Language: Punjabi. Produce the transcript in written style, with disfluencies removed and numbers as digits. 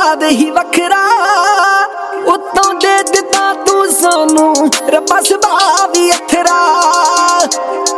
स्वाद ही वखरा उत्तों दे दिता तू सानू रब्बा सुभाव ही अथरा।